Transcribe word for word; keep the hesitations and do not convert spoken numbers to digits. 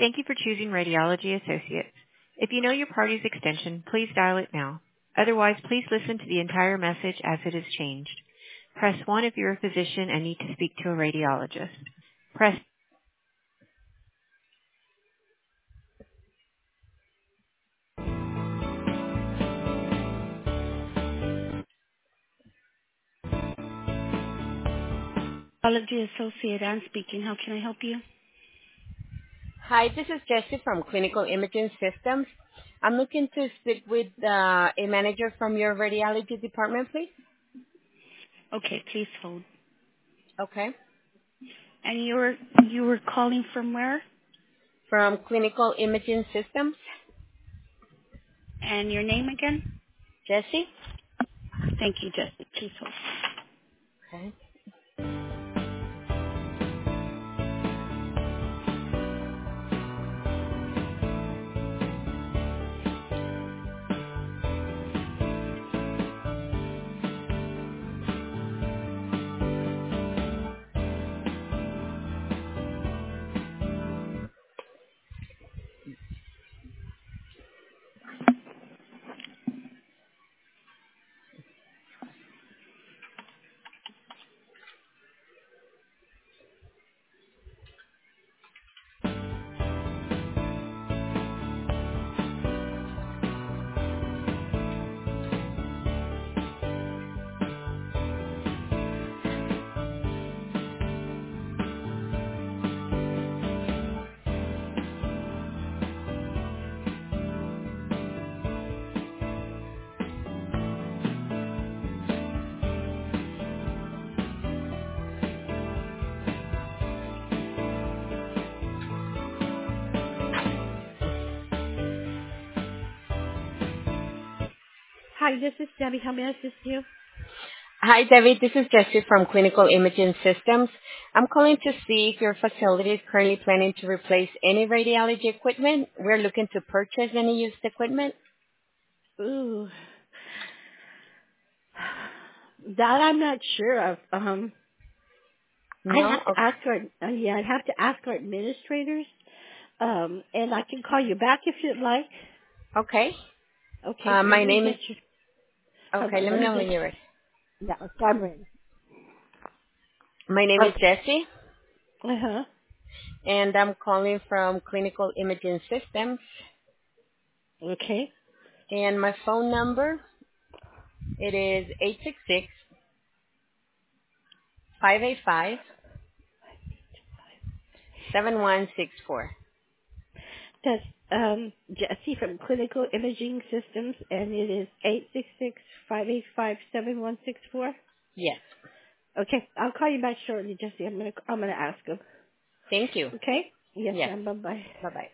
Thank you for choosing Radiology Associates. If you know your party's extension, please dial it now. Otherwise, please listen to the entire message as it has changed. Press one if you're a physician and need to speak to a radiologist. Press Radiology Associate, Ann speaking. How can I help you? Hi, this is Jessie from Clinical Imaging Systems. I'm looking to speak with uh, a manager from your radiology department, please. Okay, please hold. Okay. And you were you were calling from where? From Clinical Imaging Systems. And your name again? Jessie? Thank you, Jessica. Please hold. Okay. Hi, this is Debbie. How may I assist you? Hi, Debbie. This is Jessie from Clinical Imaging Systems. I'm calling to see if your facility is currently planning to replace any radiology equipment. We're looking to purchase any used equipment. Ooh, that I'm not sure of. Um, I'd No? have to ask our uh, yeah, I'd have to ask our administrators. Um, and I can call you back if you'd like. Okay. Okay, Uh, let my me name is... get you. Hold Okay, on, let let me me know get when you're ready. you. Yeah, so I'm ready. My name is Okay. Jessie, Uh huh. and I'm calling from Clinical Imaging Systems. Okay. And my phone number, it is eight six six, five eight five, seven one six four. That's um Jesse from Clinical Imaging Systems, and it is eight six six five eight five seven one six four. Yes. Okay, I'll call you back shortly, Jesse. I'm gonna I'm gonna ask him. Thank you. Okay. Yes, Yes. ma'am. Bye bye. Bye-bye.